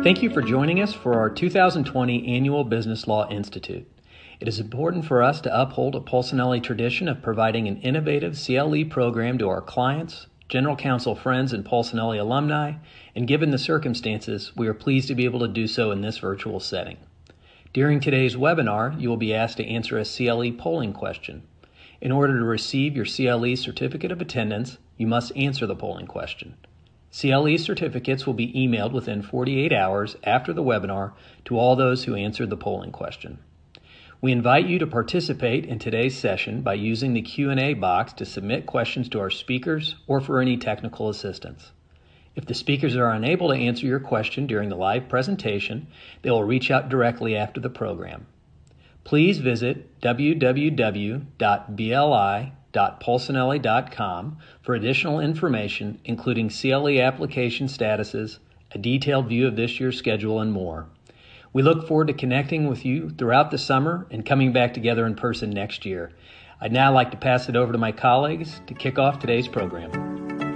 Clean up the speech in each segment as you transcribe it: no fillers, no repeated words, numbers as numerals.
Thank you for joining us for our 2020 Annual Business Law Institute. It is important for us to uphold a Polsinelli tradition of providing an innovative CLE program to our clients, general counsel friends, and Polsinelli alumni, and given the circumstances, we are pleased to be able to do so in this virtual setting. During today's webinar, you will be asked to answer a CLE polling question. In order to receive your CLE certificate of attendance, you must answer the polling question. CLE certificates will be emailed within 48 hours after the webinar to all those who answered the polling question. We invite you to participate in today's session by using the Q&A box to submit questions to our speakers or for any technical assistance. If the speakers are unable to answer your question during the live presentation, they will reach out directly after the program. Please visit www.bli.polsinelli.com for additional information, including CLE application statuses, a detailed view of this year's schedule, and more. We look forward to connecting with you throughout the summer and coming back together in person next year. I'd now like to pass it over to my colleagues to kick off today's program.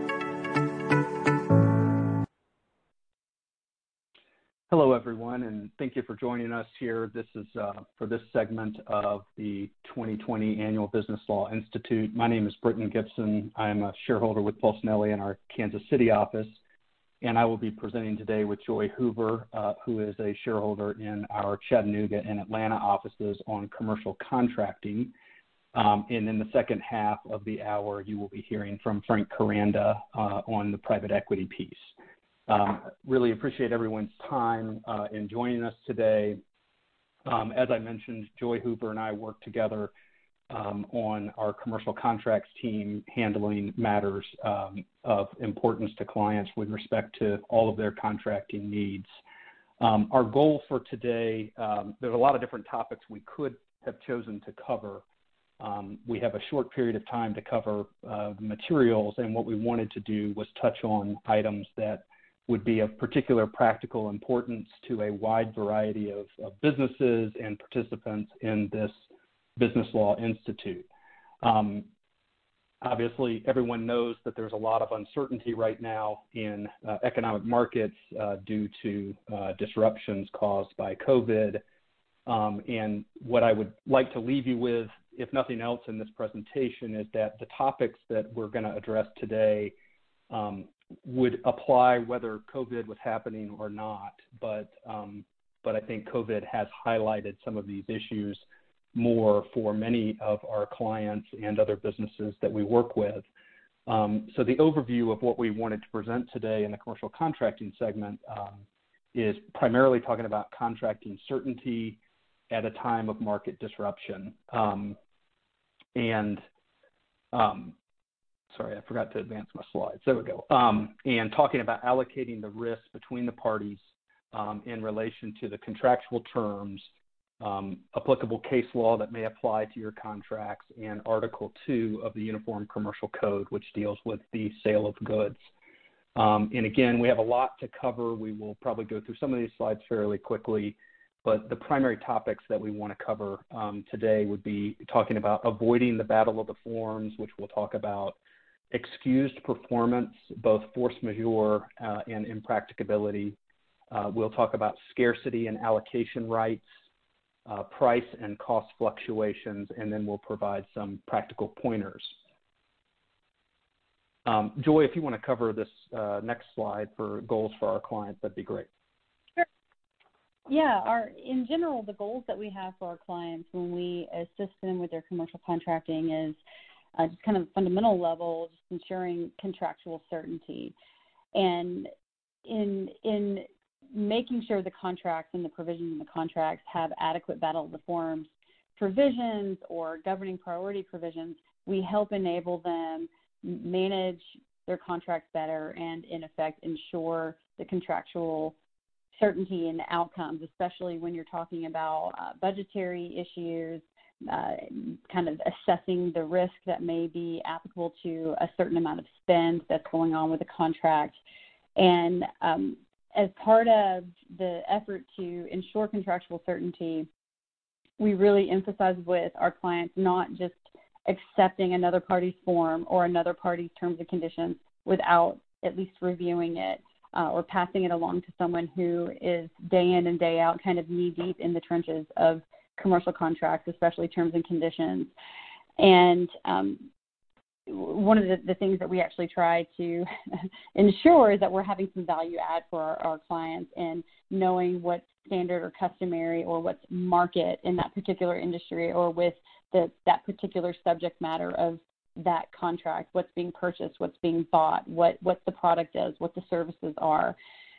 Hello, everyone, and thank you for joining us here. This is for this segment of the 2020 Annual Business Law Institute. My name is Britton Gibson. I am a shareholder with Polsinelli in our Kansas City office, and I will be presenting today with Joy Hoover, who is a shareholder in our Chattanooga and Atlanta offices on commercial contracting. And in the second half of the hour, you will be hearing from Frank Caranda on the private equity piece. Really appreciate everyone's time in joining us today. As I mentioned, Joy Hoover and I work together on our commercial contracts team, handling matters of importance to clients with respect to all of their contracting needs. Our goal for today, there's a lot of different topics we could have chosen to cover. We have a short period of time to cover materials, and what we wanted to do was touch on items that would be of particular practical importance to a wide variety of businesses and participants in this Business Law Institute. Obviously, everyone knows that there's a lot of uncertainty right now in economic markets due to disruptions caused by COVID. And what I would like to leave you with, if nothing else in this presentation, is that the topics that we're going to address today would apply whether COVID was happening or not, but I think COVID has highlighted some of these issues more for many of our clients and other businesses that we work with. So the overview of what we wanted to present today in the commercial contracting segment is primarily talking about contracting certainty at a time of market disruption. Sorry, I forgot to advance my slides. There we go. And talking about allocating the risk between the parties in relation to the contractual terms, applicable case law that may apply to your contracts, and Article 2 of the Uniform Commercial Code, which deals with the sale of goods. And again, we have a lot to cover. We will probably go through some of these slides fairly quickly, but the primary topics that we want to cover today would be talking about avoiding the battle of the forms, which we'll talk about, excused performance, both force majeure and impracticability. We'll talk about scarcity and allocation rights, price and cost fluctuations, and then we'll provide some practical pointers. Joy, if you want to cover this next slide for goals for our clients, that'd be great. Sure. Yeah, in general, the goals that we have for our clients when we assist them with their commercial contracting is just kind of fundamental level, just ensuring contractual certainty. And in making sure the contracts and the provisions in the contracts have adequate battle of the forms provisions or governing priority provisions, we help enable them manage their contracts better and, in effect, ensure the contractual certainty and outcomes, especially when you're talking about budgetary issues, kind of assessing the risk that may be applicable to a certain amount of spend that's going on with the contract. And as part of the effort to ensure contractual certainty, we really emphasize with our clients not just accepting another party's form or another party's terms and conditions without at least reviewing it. or passing it along to someone who is day in and day out kind of knee deep in the trenches of commercial contracts, especially terms and conditions. And one of the things that we actually try to ensure is that we're having some value add for our clients and knowing what's standard or customary or what's market in that particular industry or with that particular subject matter of that contract, what's being purchased, what's being bought, what the product is, what the services are.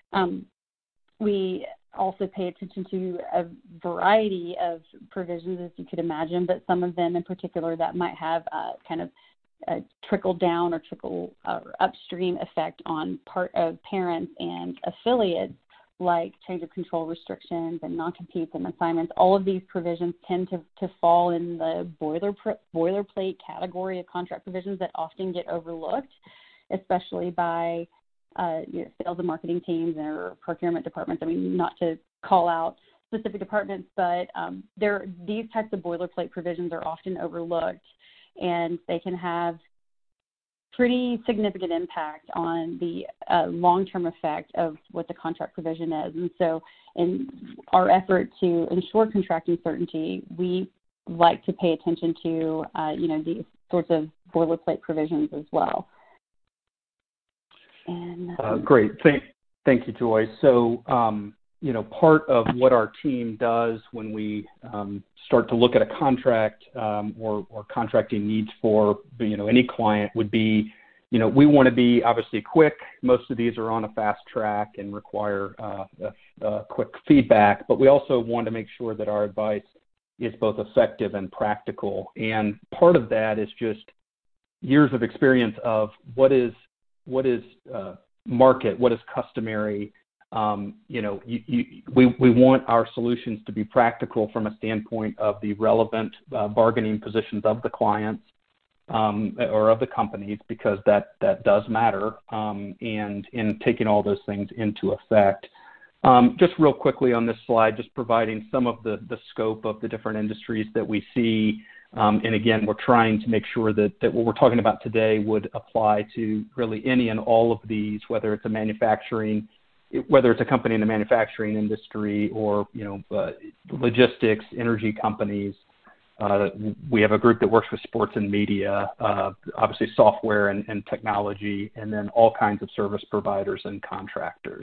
We also pay attention to a variety of provisions, as you could imagine, but some of them in particular that might have kind of a trickle down or trickle upstream effect on part of parents and affiliates, like change of control restrictions and non-competes and assignments. All of these provisions tend to fall in the boilerplate category of contract provisions that often get overlooked, especially by sales and marketing teams or procurement departments. I mean, not to call out specific departments, but these types of boilerplate provisions are often overlooked, and they can have pretty significant impact on the long-term effect of what the contract provision is. And so in our effort to ensure contracting certainty, we like to pay attention to, these sorts of boilerplate provisions as well. And Great. Thank you, Joy. So, part of what our team does when we start to look at a contract or contracting needs for, any client would be, we want to be obviously quick. Most of these are on a fast track and require quick feedback, but we also want to make sure that our advice is both effective and practical. And part of that is just years of experience of what is market, what is customary. We want our solutions to be practical from a standpoint of the relevant bargaining positions of the clients or of the companies, because that does matter, and in taking all those things into effect. Just real quickly on this slide, just providing some of the scope of the different industries that we see. And again, we're trying to make sure that what we're talking about today would apply to really any and all of these, whether it's a company in the manufacturing industry or, logistics, energy companies. We have a group that works with sports and media, obviously software and technology, and then all kinds of service providers and contractors.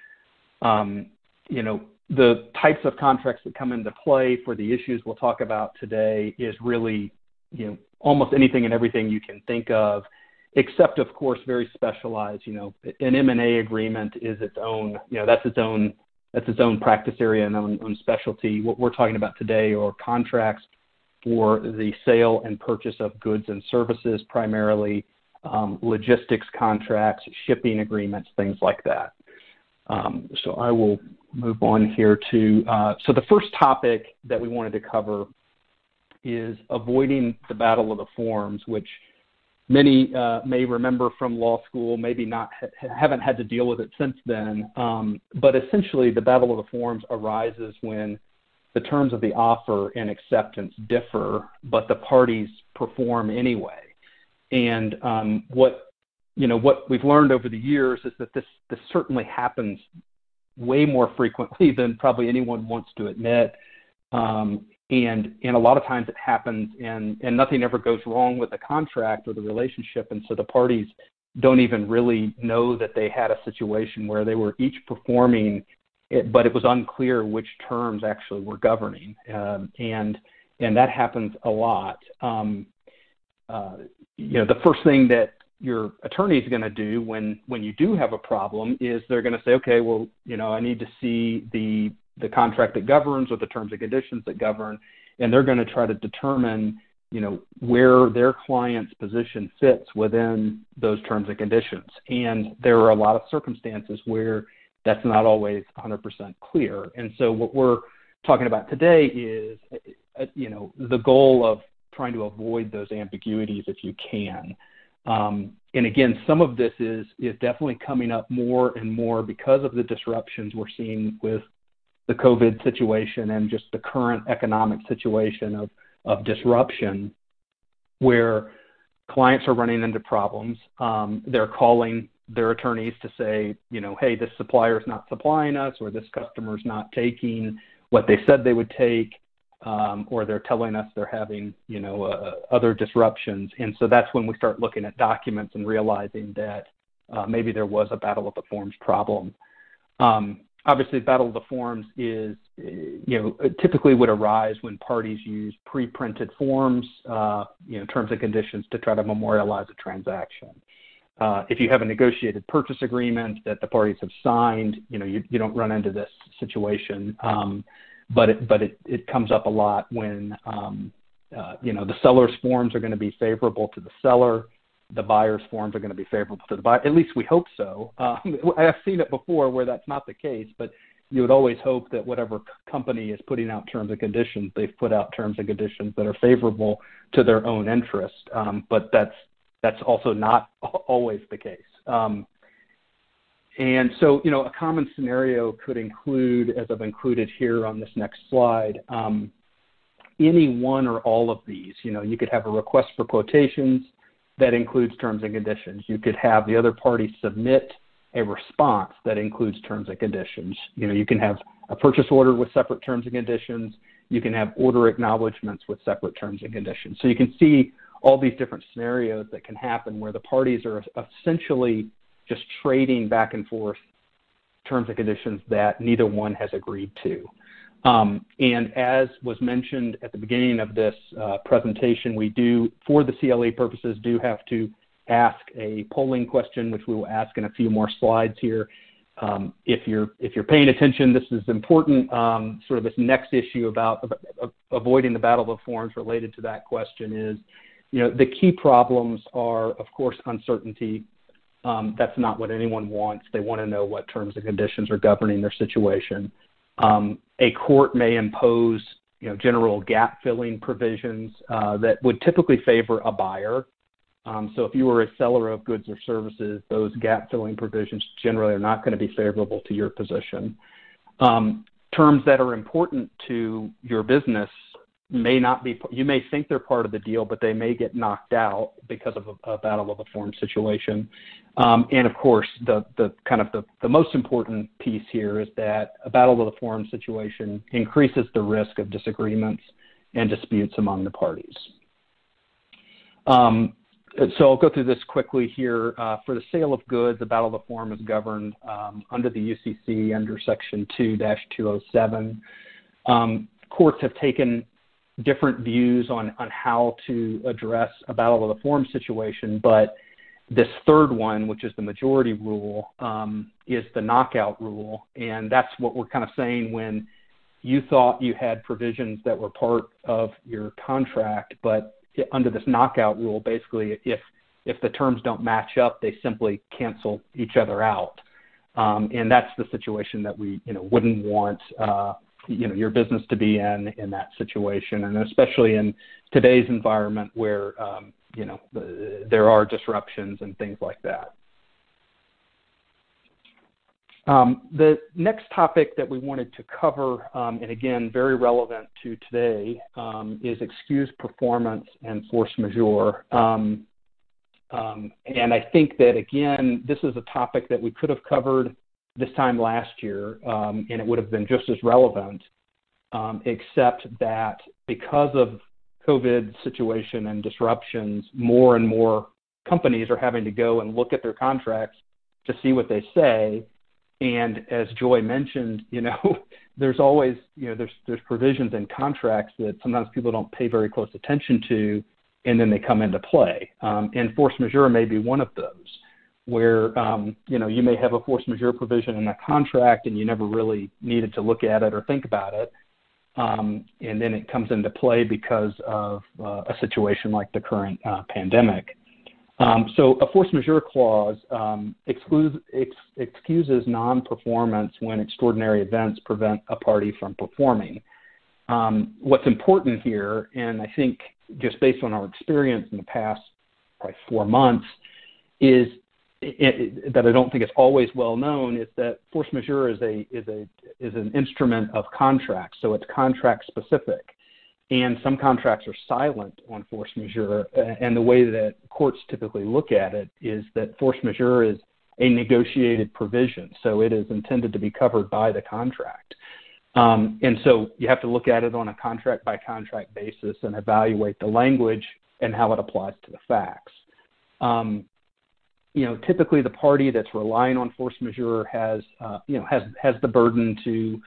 The types of contracts that come into play for the issues we'll talk about today is really, almost anything and everything you can think of, except, of course, very specialized. An M&A agreement is its own, that's its own practice area and own specialty. What we're talking about today are contracts for the sale and purchase of goods and services, primarily logistics contracts, shipping agreements, things like that. So I will move on here to, so the first topic that we wanted to cover is avoiding the battle of the forms, which many may remember from law school, maybe not, haven't had to deal with it since then. But essentially the battle of the forms arises when the terms of the offer and acceptance differ, but the parties perform anyway. And what we've learned over the years is that this certainly happens way more frequently than probably anyone wants to admit. And a lot of times it happens and nothing ever goes wrong with the contract or the relationship. And so the parties don't even really know that they had a situation where they were each performing it, but it was unclear which terms actually were governing. And that happens a lot. The first thing that your attorney is going to do when you do have a problem is they're going to say, okay, well, I need to see the contract that governs or the terms and conditions that govern, and they're going to try to determine, where their client's position fits within those terms and conditions. And there are a lot of circumstances where that's not always 100% clear. And so what we're talking about today is, the goal of trying to avoid those ambiguities if you can. And again, some of this is definitely coming up more and more because of the disruptions we're seeing with the COVID situation and just the current economic situation of disruption, where clients are running into problems. They're calling their attorneys to say, hey, this supplier is not supplying us, or this customer is not taking what they said they would take, or they're telling us they're having, other disruptions. And so that's when we start looking at documents and realizing that maybe there was a Battle of the Forms problem. Obviously, Battle of the Forms is, typically would arise when parties use pre-printed forms, terms and conditions to try to memorialize a transaction. If you have a negotiated purchase agreement that the parties have signed, you don't run into this situation. But it comes up a lot when, the seller's forms are going to be favorable to the seller. The buyer's forms are going to be favorable to the buyer. At least we hope so. I've seen it before where that's not the case, but you would always hope that whatever company is putting out terms and conditions, they've put out terms and conditions that are favorable to their own interest. But that's also not always the case. And so, a common scenario could include, as I've included here on this next slide, any one or all of these. You could have a request for quotations that includes terms and conditions. You could have the other party submit a response that includes terms and conditions. You can have a purchase order with separate terms and conditions. You can have order acknowledgments with separate terms and conditions. So you can see all these different scenarios that can happen where the parties are essentially just trading back and forth terms and conditions that neither one has agreed to. And as was mentioned at the beginning of this presentation, we do, for the CLE purposes, do have to ask a polling question, which we will ask in a few more slides here. If you're paying attention, this is important. Sort of this next issue about avoiding the Battle of the Forms related to that question is, the key problems are, of course, uncertainty. That's not what anyone wants. They want to know what terms and conditions are governing their situation. A court may impose, general gap-filling provisions that would typically favor a buyer. So if you were a seller of goods or services, those gap-filling provisions generally are not going to be favorable to your position. Terms that are important to your business may not be, you may think they're part of the deal, but they may get knocked out because of a Battle of the Forms situation. And of course, the most important piece here is that a Battle of the Forms situation increases the risk of disagreements and disputes among the parties. So I'll go through this quickly here. For the sale of goods, the Battle of the Form is governed under the UCC under Section 2-207. Courts have taken different views on how to address a Battle of the Forms situation, but this third one, which is the majority rule, is the knockout rule, and that's what we're kind of saying when you thought you had provisions that were part of your contract, but under this knockout rule, basically, if the terms don't match up, they simply cancel each other out, and that's the situation that we wouldn't want your business to be in that situation, and especially in today's environment where there are disruptions and things like that. The next topic that we wanted to cover, and again, very relevant to today, is excused performance and force majeure. And I think that, again, this is a topic that we could have covered this time last year, and it would have been just as relevant, except that because of COVID situation and disruptions, more and more companies are having to go and look at their contracts to see what they say. And as Joy mentioned, there's always, there's provisions in contracts that sometimes people don't pay very close attention to, and then they come into play. And force majeure may be one of those, where, you may have a force majeure provision in a contract and you never really needed to look at it or think about it. And then it comes into play because of a situation like the current pandemic. So a force majeure clause excuses non-performance when extraordinary events prevent a party from performing. What's important here, and I think just based on our experience in the past probably 4 months, is that I don't think it's always well known, is that force majeure is an instrument of contract, so it's contract specific. And some contracts are silent on force majeure, and the way that courts typically look at it is that force majeure is a negotiated provision, so it is intended to be covered by the contract. And so you have to look at it on a contract-by-contract basis and evaluate the language and how it applies to the facts. Typically the party that's relying on force majeure has the burden to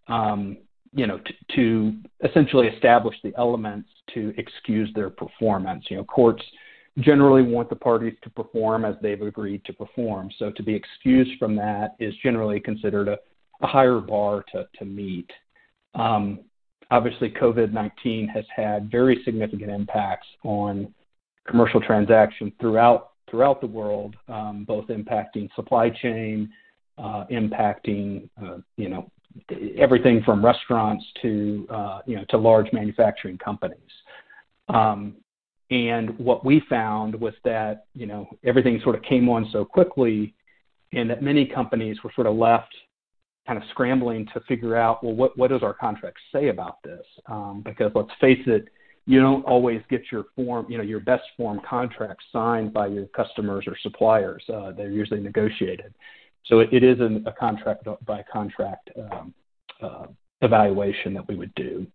essentially establish the elements to excuse their performance. Courts generally want the parties to perform as they've agreed to perform. So to be excused from that is generally considered a higher bar to meet. Obviously, COVID-19 has had very significant impacts on commercial transactions throughout the world, both impacting supply chain, impacting everything from restaurants to large manufacturing companies. And what we found was that everything sort of came on so quickly, and that many companies were sort of left kind of scrambling to figure out, well, what does our contract say about this? Because let's face it, you don't always get your best form contract signed by your customers or suppliers. They're usually negotiated. So it is a contract by contract evaluation that we would do.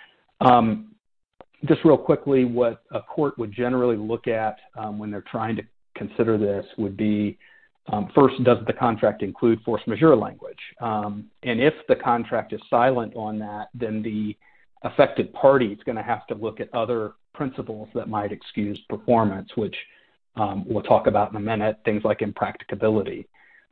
Just real quickly, what a court would generally look at when they're trying to consider this would be, first, does the contract include force majeure language? And if the contract is silent on that, then the affected party is going to have to look at other principles that might excuse performance, which we'll talk about in a minute, things like impracticability.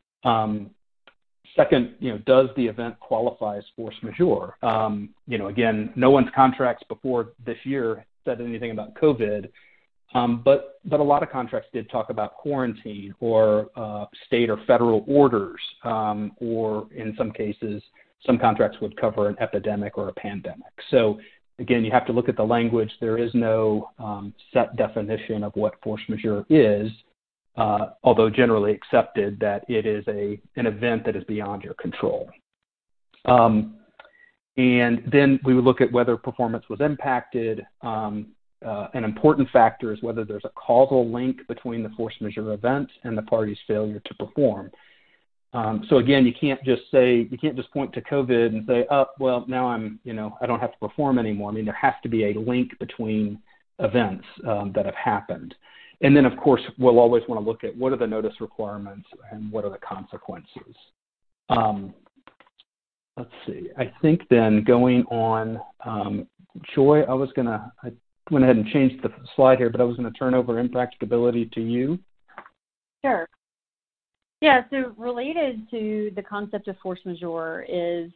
Second, does the event qualify as force majeure? Again, no one's contracts before this year said anything about COVID, but a lot of contracts did talk about quarantine or state or federal orders, or in some cases, some contracts would cover an epidemic or a pandemic. So again, you have to look at the language. There is no set definition of what force majeure is, although generally accepted that it is an event that is beyond your control. And then we would look at whether performance was impacted. An important factor is whether there's a causal link between the force majeure event and the party's failure to perform. So again, you can't just point to COVID and say, oh, well, now I don't have to perform anymore. I mean, there has to be a link between events that have happened. And then, of course, we'll always want to look at what are the notice requirements and what are the consequences. Let's see. I think then going on, Joy, I went ahead and changed the slide here, but I was going to turn over impracticability to you. Sure. Yeah, so related to the concept of force majeure is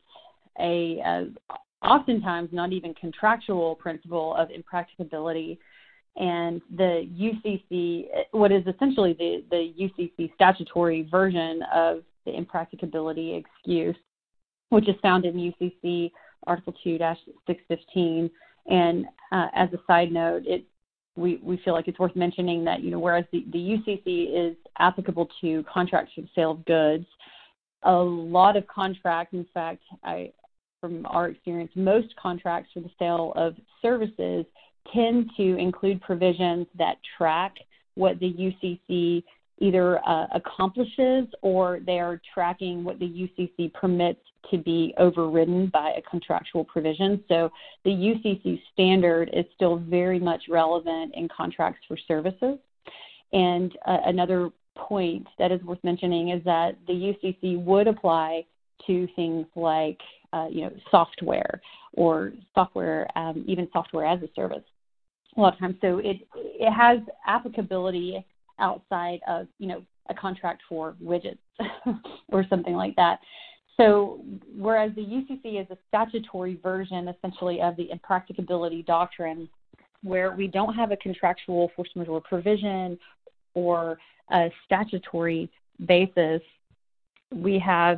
oftentimes not even contractual principle of impracticability. And the UCC, what is essentially the UCC statutory version of the impracticability excuse, which is found in UCC Article 2-615. And as a side note, we feel like it's worth mentioning that, whereas the UCC is applicable to contracts for the sale of goods, a lot of contracts, in fact, from our experience, most contracts for the sale of services tend to include provisions that track what the UCC either accomplishes, or they are tracking what the UCC permits to be overridden by a contractual provision. So the UCC standard is still very much relevant in contracts for services. And another point that is worth mentioning is that the UCC would apply to things like software or software, even software as a service a lot of times. So it has applicability outside of, a contract for widgets or something like that. So whereas the UCC is a statutory version essentially of the impracticability doctrine, where we don't have a contractual force majeure provision or a statutory basis, we have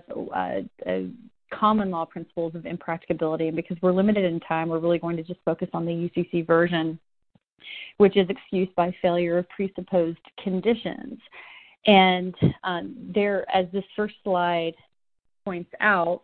common law principles of impracticability. And because we're limited in time, we're really going to just focus on the UCC version, which is excused by failure of presupposed conditions. And there, as this first slide points out,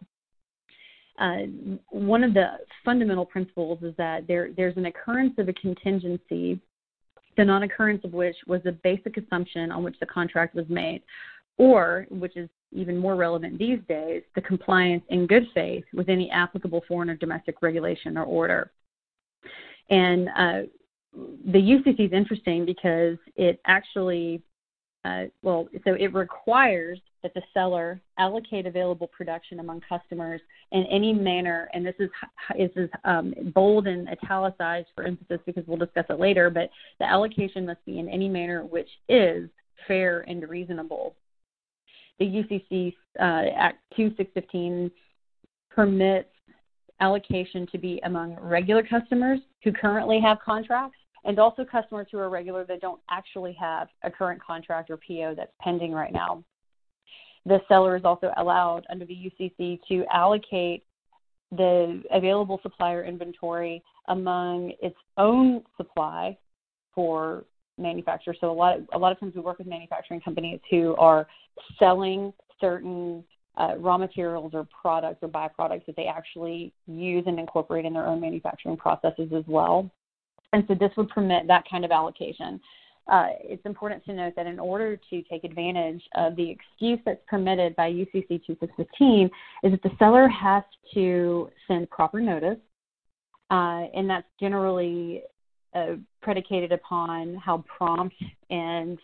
one of the fundamental principles is that there's an occurrence of a contingency, the non-occurrence of which was the basic assumption on which the contract was made. or, which is even more relevant these days, the compliance in good faith with any applicable foreign or domestic regulation or order. And the UCC is interesting because it actually, so it requires that the seller allocate available production among customers in any manner, and this is bold and italicized for emphasis because we'll discuss it later, but the allocation must be in any manner which is fair and reasonable. The UCC Act 2615 permits allocation to be among regular customers who currently have contracts and also customers who are regular that don't actually have a current contract or PO that's pending right now. The seller is also allowed under the UCC to allocate the available supplier inventory among its own supply for manufacturers. So a lot of times we work with manufacturing companies who are selling certain raw materials or products or byproducts that they actually use and incorporate in their own manufacturing processes as well. And so this would permit that kind of allocation. It's important to note that in order to take advantage of the excuse that's permitted by UCC 2615 is that the seller has to send proper notice, and that's generally predicated upon how prompt and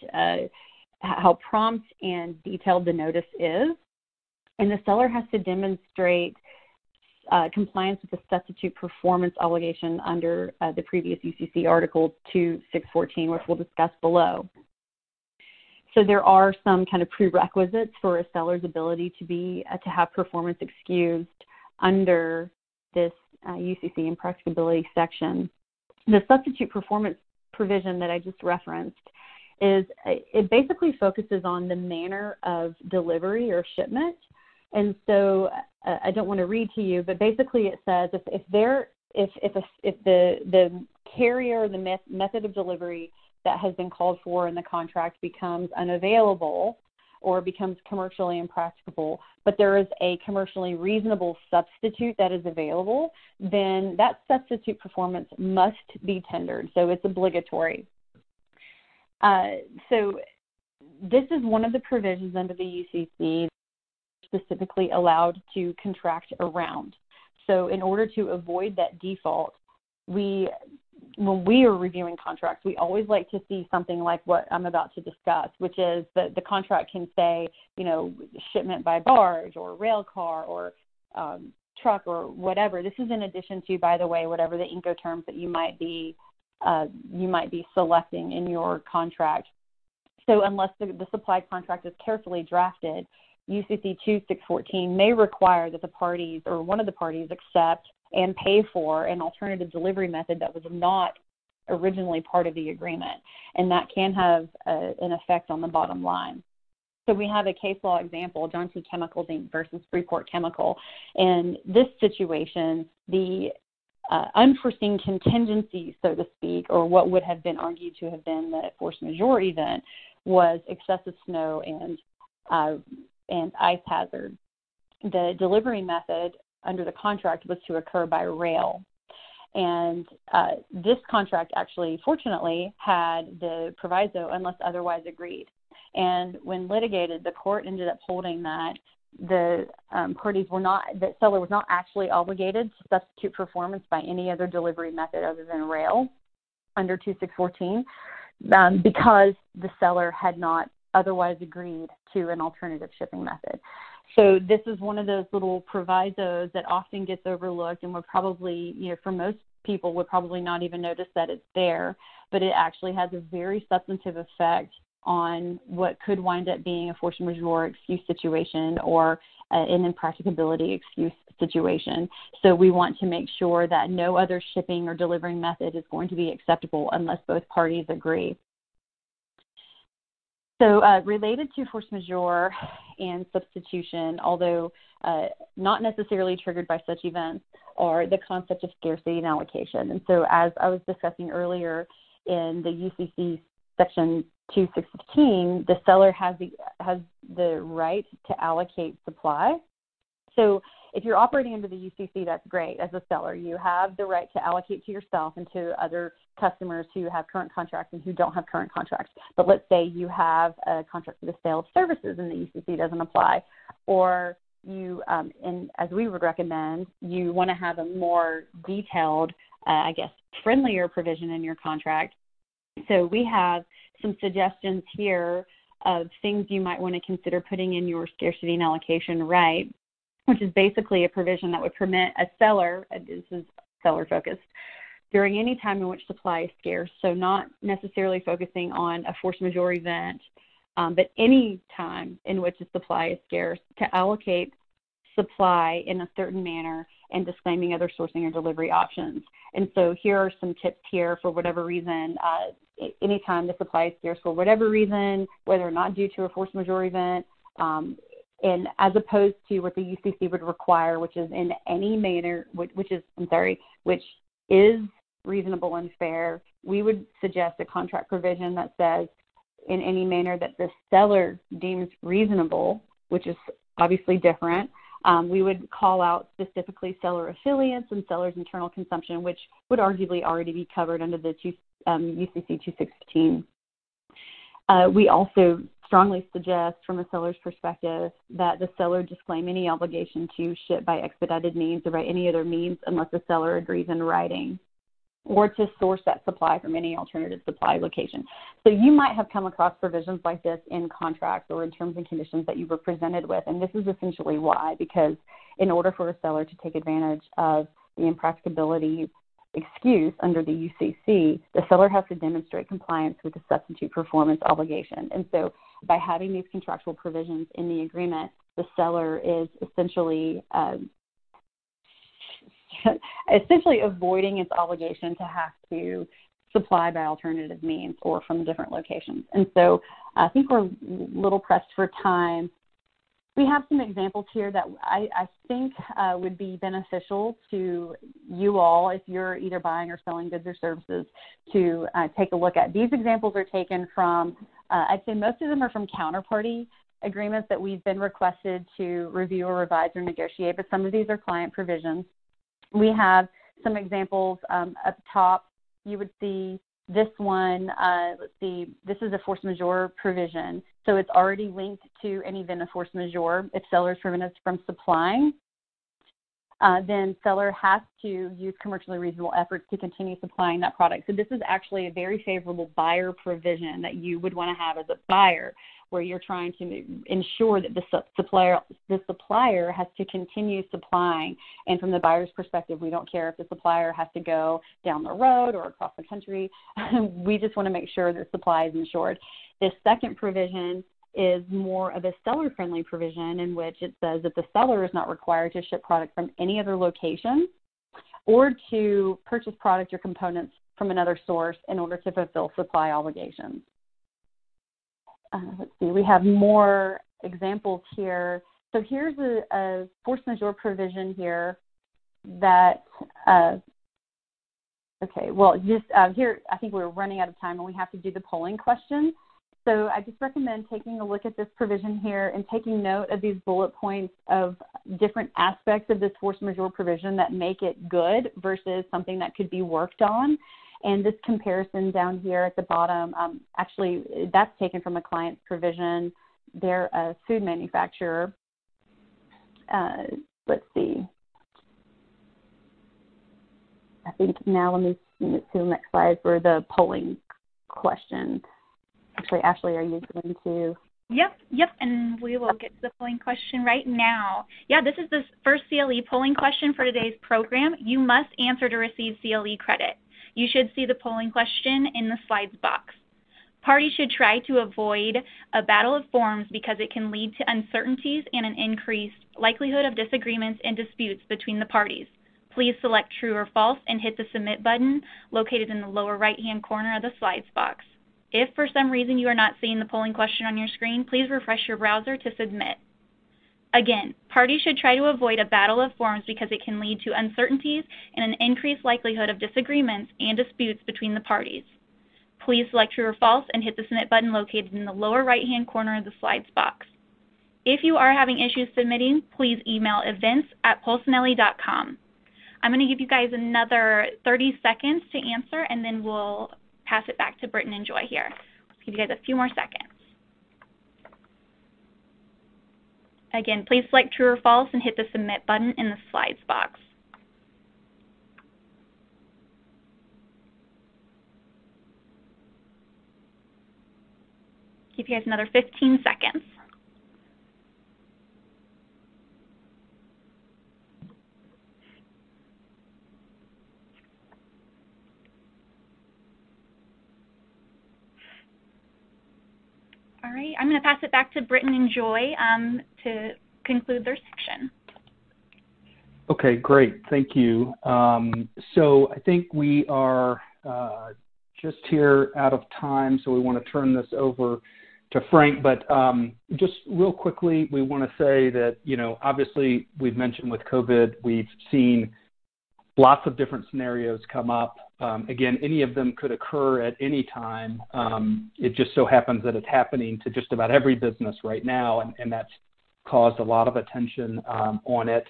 detailed the notice is. And the seller has to demonstrate compliance with the substitute performance obligation under the previous UCC Article 2614, which we'll discuss below. So there are some kind of prerequisites for a seller's ability to have performance excused under this UCC impracticability section. The substitute performance provision that I just referenced it basically focuses on the manner of delivery or shipment. And so I don't want to read to you, but basically it says if the carrier or the method of delivery that has been called for in the contract becomes unavailable or becomes commercially impracticable, but there is a commercially reasonable substitute that is available, then that substitute performance must be tendered. So it's obligatory. So this is one of the provisions under the UCC specifically allowed to contract around. So in order to avoid that default, when we are reviewing contracts, we always like to see something like what I'm about to discuss, which is that the contract can say, shipment by barge or rail car or truck or whatever. This is in addition to, by the way, whatever the Incoterms that you might be selecting in your contract. So unless the supply contract is carefully drafted, UCC 2614 may require that the parties or one of the parties accept and pay for an alternative delivery method that was not originally part of the agreement, and that can have an effect on the bottom line. So we have a case law example, John T. Chemicals Inc. versus Freeport Chemical. In this situation, the unforeseen contingency, so to speak, or what would have been argued to have been the force majeure event, was excessive snow and ice hazard. The delivery method under the contract was to occur by rail. And this contract actually, fortunately, had the proviso unless otherwise agreed. And when litigated, the court ended up holding that the seller was not actually obligated to substitute performance by any other delivery method other than rail under 2614 because the seller had not otherwise agreed to an alternative shipping method. So this is one of those little provisos that often gets overlooked and would probably, for most people would probably not even notice that it's there, but it actually has a very substantive effect on what could wind up being a force majeure excuse situation or an impracticability excuse situation. So we want to make sure that no other shipping or delivering method is going to be acceptable unless both parties agree. So related to force majeure and substitution, although not necessarily triggered by such events, are the concept of scarcity and allocation. And so as I was discussing earlier in the UCC section 2615, the seller has the right to allocate supply So if you're operating under the UCC, that's great. As a seller, you have the right to allocate to yourself and to other customers who have current contracts and who don't have current contracts. But let's say you have a contract for the sale of services and the UCC doesn't apply, or you, and as we would recommend, you want to have a more detailed, friendlier provision in your contract. So we have some suggestions here of things you might want to consider putting in your scarcity and allocation right, which is basically a provision that would permit a seller, this is seller-focused, during any time in which supply is scarce, so not necessarily focusing on a force majeure event, but any time in which the supply is scarce, to allocate supply in a certain manner and disclaiming other sourcing or delivery options. And so here are some tips here for whatever reason. Anytime the supply is scarce for whatever reason, whether or not due to a force majeure event, and as opposed to what the UCC would require, which is in any manner, which is reasonable and fair, we would suggest a contract provision that says in any manner that the seller deems reasonable, which is obviously different. We would call out specifically seller affiliates and seller's internal consumption, which would arguably already be covered under the UCC 216. We also strongly suggest, from a seller's perspective, that the seller disclaim any obligation to ship by expedited means or by any other means unless the seller agrees in writing, or to source that supply from any alternative supply location. So you might have come across provisions like this in contracts or in terms and conditions that you were presented with, and this is essentially why, because in order for a seller to take advantage of the impracticability excuse under the UCC, the seller has to demonstrate compliance with the substitute performance obligation. And so by having these contractual provisions in the agreement, the seller is essentially avoiding its obligation to have to supply by alternative means or from different locations. And so I think we're a little pressed for time. We have some examples here that I think would be beneficial to you all if you're either buying or selling goods or services to take a look at. These examples are taken from, I'd say most of them are from counterparty agreements that we've been requested to review or revise or negotiate, but some of these are client provisions. We have some examples up top. You would see this one, let's see, this is a force majeure provision. So it's already linked to an event of force majeure. If seller is prevented from supplying, then seller has to use commercially reasonable efforts to continue supplying that product. So this is actually a very favorable buyer provision that you would want to have as a buyer, where you're trying to ensure that the supplier has to continue supplying. And from the buyer's perspective, we don't care if the supplier has to go down the road or across the country. We just want to make sure that supply is ensured. This second provision is more of a seller-friendly provision in which it says that the seller is not required to ship product from any other location or to purchase product or components from another source in order to fulfill supply obligations. Let's see, we have more examples here. So here's a force majeure provision here that, here, I think we're running out of time and we have to do the polling question. So I just recommend taking a look at this provision here and taking note of these bullet points of different aspects of this force majeure provision that make it good versus something that could be worked on. And this comparison down here at the bottom, actually, that's taken from a client's provision. They're a food manufacturer. Let's see. I think now let me move to the next slide for the polling question. Actually, Ashley, are you going to? Yep, and we will get to the polling question right now. Yeah, this is the first CLE polling question for today's program. You must answer to receive CLE credit. You should see the polling question in the slides box. Parties should try to avoid a battle of forms because it can lead to uncertainties and an increased likelihood of disagreements and disputes between the parties. Please select true or false and hit the submit button located in the lower right-hand corner of the slides box. If for some reason you are not seeing the polling question on your screen, please refresh your browser to submit. Again, parties should try to avoid a battle of forms because it can lead to uncertainties and an increased likelihood of disagreements and disputes between the parties. Please select true or false and hit the submit button located in the lower right-hand corner of the slides box. If you are having issues submitting, please email events@polsinelli.com. I'm going to give you guys another 30 seconds to answer, and then we'll pass it back to Britton and Joy here. Let's give you guys a few more seconds. Again, please select true or false and hit the submit button in the slides box. Give you guys another 15 seconds. All right, I'm going to pass it back to Britton and Joy to conclude their section. Okay, great. Thank you. So I think we are just here out of time, so we want to turn this over to Frank. But just real quickly, we want to say that, obviously we've mentioned with COVID, we've seen lots of different scenarios come up. Again, any of them could occur at any time. It just so happens that it's happening to just about every business right now, and that's caused a lot of attention on it.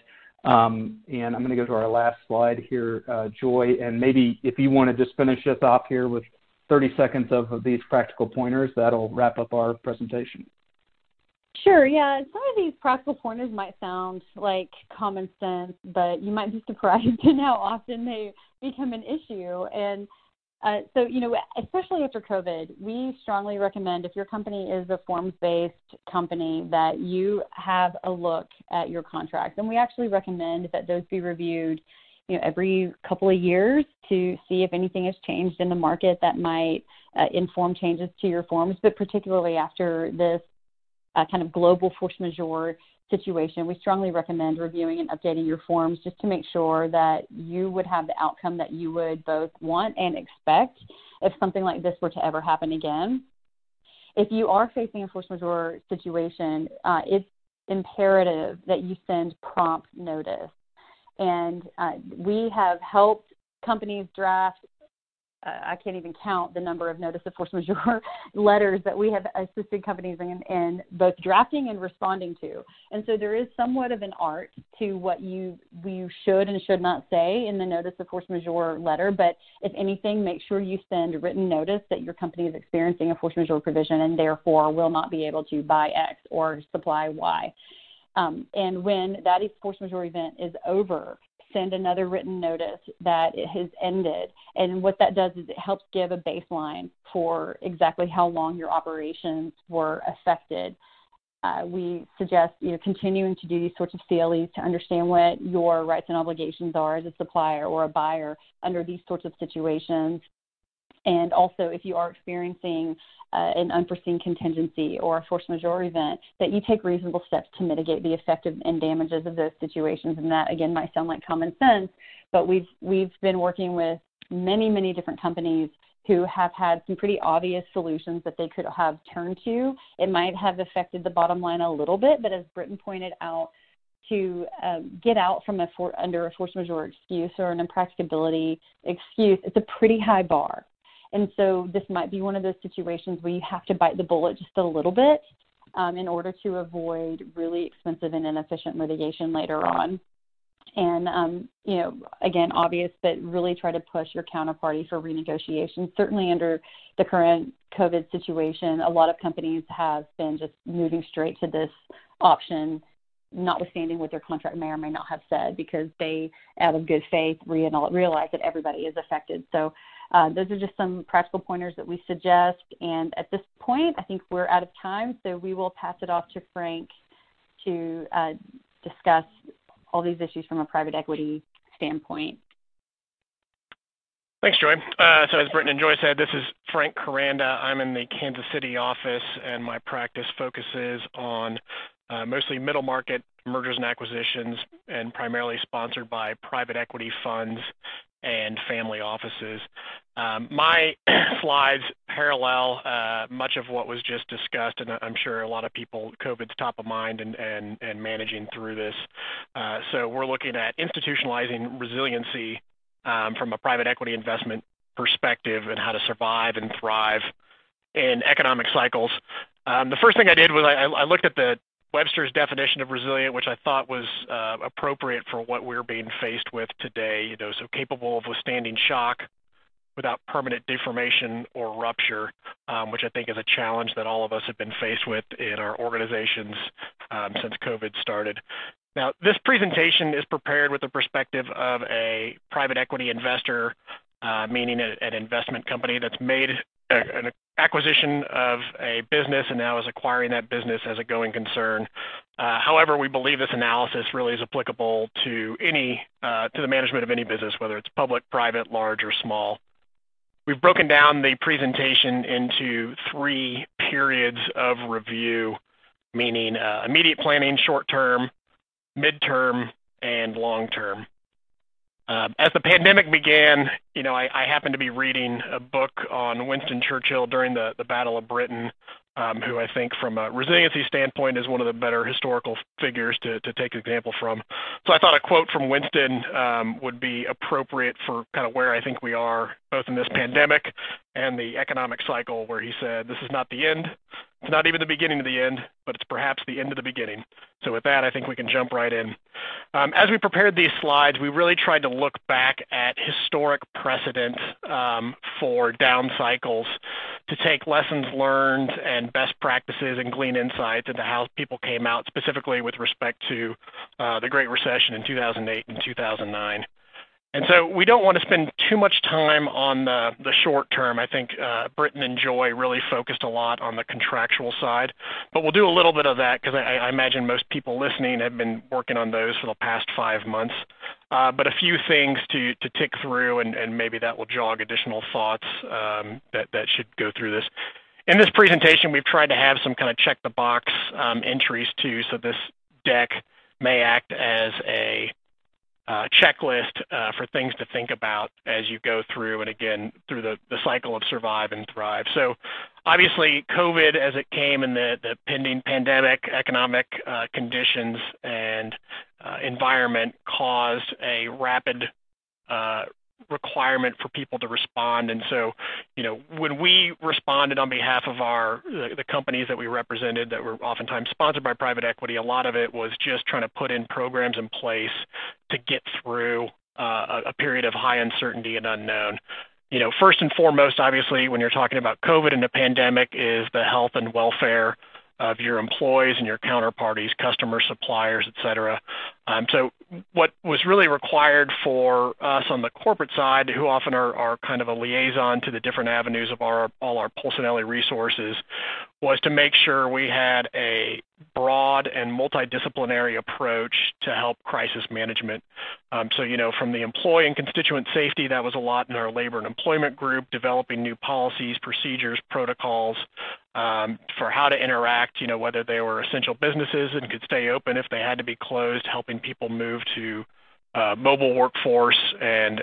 And I'm going to go to our last slide here, Joy, and maybe if you want to just finish us off here with 30 seconds of these practical pointers, that'll wrap up our presentation. Sure, yeah. Some of these practical pointers might sound like common sense, but you might be surprised in how often they become an issue. And so, especially after COVID, we strongly recommend, if your company is a forms-based company, that you have a look at your contracts. And we actually recommend that those be reviewed, every couple of years to see if anything has changed in the market that might inform changes to your forms. But particularly after this kind of global force majeure situation, we strongly recommend reviewing and updating your forms just to make sure that you would have the outcome that you would both want and expect if something like this were to ever happen again. If you are facing a force majeure situation, it's imperative that you send prompt notice. And we have helped companies draft, I can't even count the number of notice of force majeure letters that we have assisted companies in both drafting and responding to. And so there is somewhat of an art to what you should and should not say in the notice of force majeure letter. But if anything, make sure you send written notice that your company is experiencing a force majeure provision and therefore will not be able to buy X or supply Y. And when that force majeure event is over, send another written notice that it has ended. And what that does is it helps give a baseline for exactly how long your operations were affected. We suggest continuing to do these sorts of CLEs to understand what your rights and obligations are as a supplier or a buyer under these sorts of situations. And also, if you are experiencing an unforeseen contingency or a force majeure event, that you take reasonable steps to mitigate the effect and damages of those situations. And that, again, might sound like common sense, but we've been working with many, many different companies who have had some pretty obvious solutions that they could have turned to. It might have affected the bottom line a little bit, but as Britton pointed out, to get out from under a force majeure excuse or an impracticability excuse, it's a pretty high bar. And so this might be one of those situations where you have to bite the bullet just a little bit in order to avoid really expensive and inefficient litigation later on. And, again, obvious, but really try to push your counterparty for renegotiation. Certainly under the current COVID situation, a lot of companies have been just moving straight to this option, notwithstanding what their contract may or may not have said, because they, out of good faith, realize that everybody is affected. So those are just some practical pointers that we suggest. And at this point, I think we're out of time, so we will pass it off to Frank to discuss all these issues from a private equity standpoint. Thanks, Joy. So as Britton and Joy said, this is Frank Kuranda. I'm in the Kansas City office, and my practice focuses on mostly middle market mergers and acquisitions, and primarily sponsored by private equity funds and family offices. My slides parallel much of what was just discussed, and I'm sure a lot of people, COVID's top of mind and managing through this. So we're looking at institutionalizing resiliency from a private equity investment perspective and how to survive and thrive in economic cycles. The first thing I did was I looked at the Webster's definition of resilient, which I thought was appropriate for what we're being faced with today. So capable of withstanding shock without permanent deformation or rupture, which I think is a challenge that all of us have been faced with in our organizations since COVID started. Now, this presentation is prepared with the perspective of a private equity investor, meaning an investment company that's made an acquisition of a business and now is acquiring that business as a going concern. However, we believe this analysis really is applicable to the management of any business, whether it's public, private, large, or small. We've broken down the presentation into 3 periods of review, meaning immediate planning, short-term, midterm, and long-term. As the pandemic began, I happened to be reading a book on Winston Churchill during the Battle of Britain, who I think from a resiliency standpoint is one of the better historical figures to take example from. So I thought a quote from Winston would be appropriate for kind of where I think we are, both in this pandemic and the economic cycle, where he said, "This is not the end. It's not even the beginning of the end, but it's perhaps the end of the beginning." So with that, I think we can jump right in. As we prepared these slides, we really tried to look back at historic precedent for down cycles to take lessons learned and best practices and glean insights into how people came out, specifically with respect to the Great Recession in 2008 and 2009. And so we don't want to spend too much time on the short term. I think Britton and Joy really focused a lot on the contractual side, but we'll do a little bit of that because I imagine most people listening have been working on those for the past 5 months. But a few things to tick through, and maybe that will jog additional thoughts that should go through this. In this presentation, we've tried to have some kind of check-the-box entries too, so this deck may act as a checklist for things to think about as you go through, and again, through the cycle of survive and thrive. So obviously, COVID as it came and the pending pandemic, economic conditions, and environment caused a rapid requirement for people to respond. And so, when we responded on behalf of the companies that we represented that were oftentimes sponsored by private equity, a lot of it was just trying to put in programs in place to get through a period of high uncertainty and unknown. First and foremost, obviously, when you're talking about COVID and a pandemic, is the health and welfare of your employees and your counterparties, customers, suppliers, et cetera. So what was really required for us on the corporate side, who often are kind of a liaison to the different avenues of all our Polsinelli resources, was to make sure we had a broad and multidisciplinary approach to help crisis management. So, from the employee and constituent safety, that was a lot in our labor and employment group, developing new policies, procedures, protocols for how to interact, whether they were essential businesses and could stay open if they had to be closed, helping people move to mobile workforce and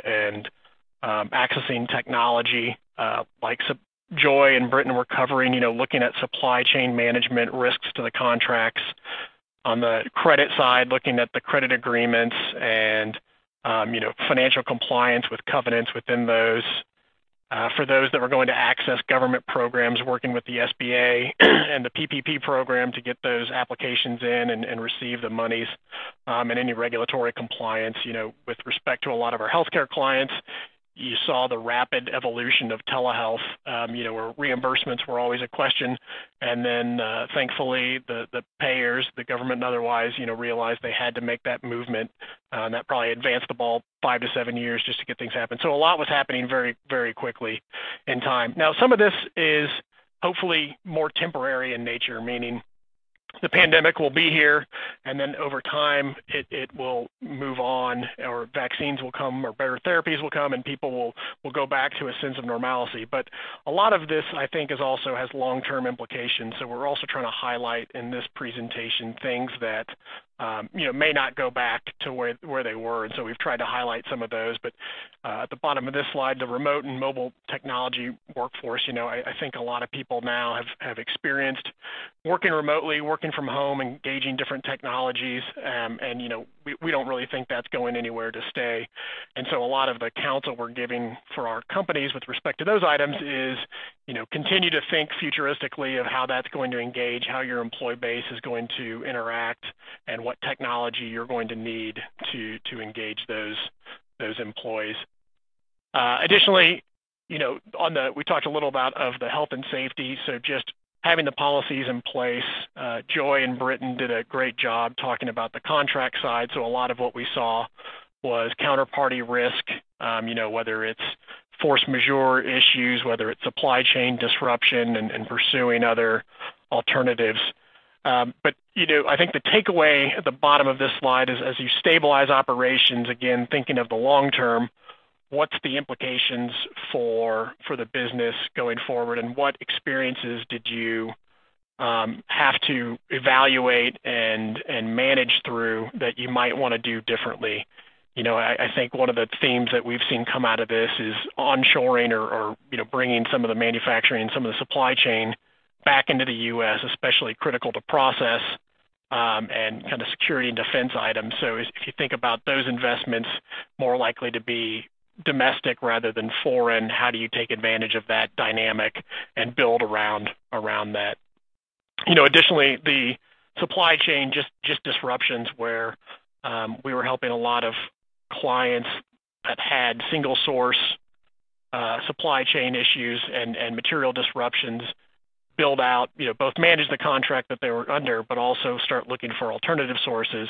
accessing technology like Joy and Britton were covering, looking at supply chain management, risks to the contracts. On the credit side, looking at the credit agreements and, financial compliance with covenants within those. For those that were going to access government programs, working with the SBA and the PPP program to get those applications in and receive the monies, and any regulatory compliance, with respect to a lot of our healthcare clients. You saw the rapid evolution of telehealth, where reimbursements were always a question. And then, thankfully, the payers, the government and otherwise, realized they had to make that movement. And that probably advanced the ball 5 to 7 years just to get things happen. So a lot was happening very, very quickly in time. Now, some of this is hopefully more temporary in nature, meaning the pandemic will be here, and then over time it will move on, or vaccines will come, or better therapies will come, and people will go back to a sense of normalcy. But a lot of this, I think, also has long-term implications. So we're also trying to highlight in this presentation things that may not go back to where they were. And so we've tried to highlight some of those. But at the bottom of this slide, the remote and mobile technology workforce, I think a lot of people now have experienced working remotely, working from home, engaging different technologies. And, we don't really think that's going anywhere to stay. And so a lot of the counsel we're giving for our companies with respect to those items is, continue to think futuristically of how that's going to engage, how your employee base is going to interact, and what technology you're going to need to engage those employees. Additionally, we talked a little about of the health and safety, so just having the policies in place. Joy and Britton did a great job talking about the contract side, so a lot of what we saw was counterparty risk, whether it's force majeure issues, whether it's supply chain disruption and pursuing other alternatives. But I think the takeaway at the bottom of this slide is as you stabilize operations, again, thinking of the long term, what's the implications for the business going forward, and what experiences did you have to evaluate and manage through that you might want to do differently? I think one of the themes that we've seen come out of this is onshoring or bringing some of the manufacturing and some of the supply chain back into the U.S., especially critical to process and kind of security and defense items. So if you think about those investments more likely to be domestic rather than foreign, how do you take advantage of that dynamic and build around that? Additionally, the supply chain just disruptions where we were helping a lot of clients that had single source supply chain issues and material disruptions build out, both manage the contract that they were under, but also start looking for alternative sources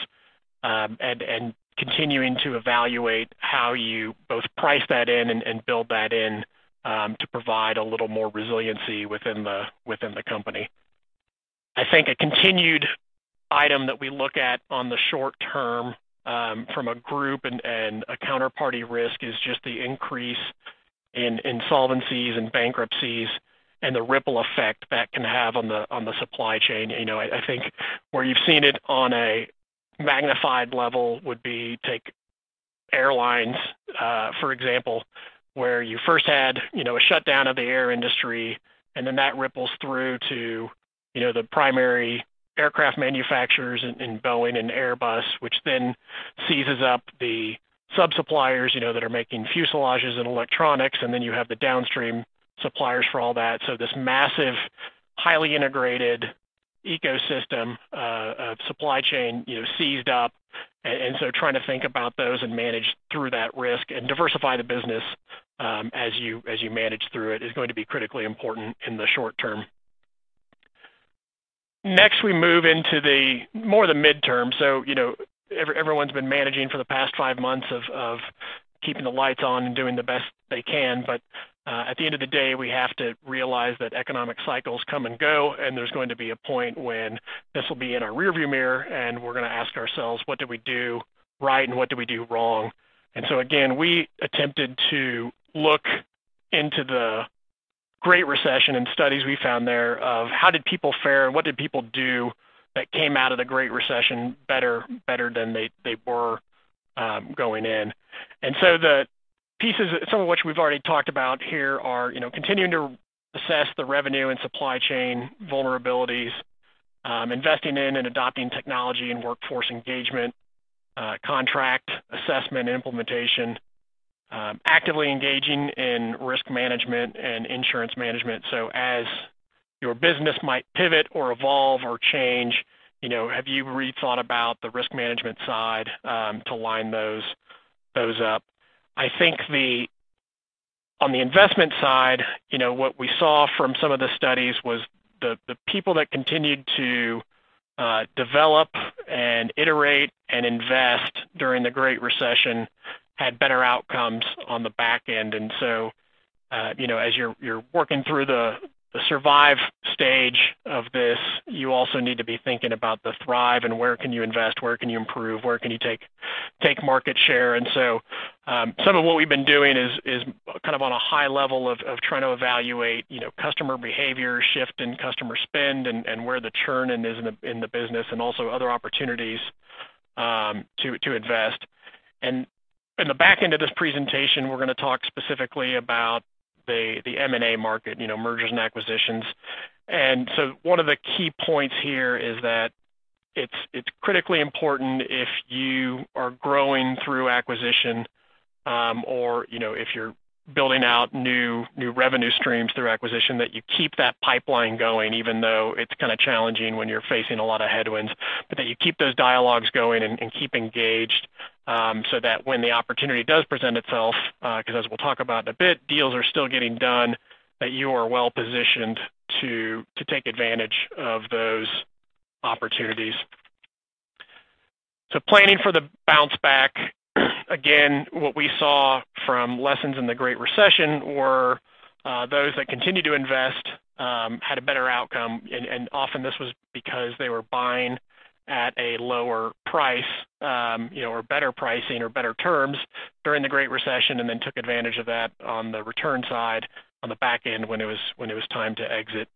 and continuing to evaluate how you both price that in and build that in to provide a little more resiliency within the company. I think a continued item that we look at on the short term from a group and a counterparty risk is just the increase in insolvencies and bankruptcies and the ripple effect that can have on the supply chain. I think where you've seen it on a magnified level would be take airlines, for example, where you first had, a shutdown of the air industry, and then that ripples through to, the primary aircraft manufacturers in Boeing and Airbus, which then seizes up the sub-suppliers, that are making fuselages and electronics, and then you have the downstream suppliers for all that. So this massive, highly integrated ecosystem of supply chain, seized up, and so trying to think about those and manage through that risk and diversify the business as you manage through it is going to be critically important in the short term. Next, we move into the midterm. So, everyone's been managing for the past 5 months of keeping the lights on and doing the best they can. But at the end of the day, we have to realize that economic cycles come and go, and there's going to be a point when this will be in our rearview mirror, and we're going to ask ourselves, what did we do right and what did we do wrong? And so, again, we attempted to look into the Great Recession and studies we found there of how did people fare and what did people do that came out of the Great Recession better than they were going in. And so the pieces, some of which we've already talked about here are, continuing to assess the revenue and supply chain vulnerabilities, investing in and adopting technology and workforce engagement, contract assessment and implementation, actively engaging in risk management and insurance management. So as your business might pivot or evolve or change, have you rethought about the risk management side to line those up? I think on the investment side, what we saw from some of the studies was the people that continued to develop and iterate and invest during the Great Recession had better outcomes on the back end. And so, as you're working through the survive stage of this, you also need to be thinking about the thrive and where can you invest, where can you improve, where can you take market share. And so some of what we've been doing is kind of on a high level of trying to evaluate, customer behavior, shift in customer spend and where the churn is in the business, and also other opportunities to invest. And in the back end of this presentation, we're going to talk specifically about the M&A market, mergers and acquisitions. And so one of the key points here is that it's critically important if you are growing through acquisition, or if you're building out new revenue streams through acquisition, that you keep that pipeline going, even though it's kind of challenging when you're facing a lot of headwinds, but that you keep those dialogues going and keep engaged, so that when the opportunity does present itself, because as we'll talk about in a bit, deals are still getting done, that you are well positioned to take advantage of those opportunities. So planning for the bounce back. Again, what we saw from lessons in the Great Recession were those that continued to invest had a better outcome, and often this was because they were buying at a lower price, or better pricing or better terms during the Great Recession, and then took advantage of that on the return side on the back end when it was time to exit.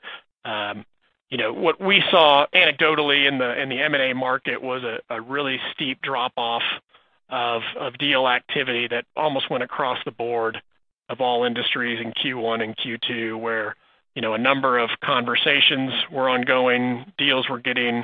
What we saw anecdotally in the M&A market was a really steep drop off of deal activity that almost went across the board of all industries in Q1 and Q2, where a number of conversations were ongoing, deals were getting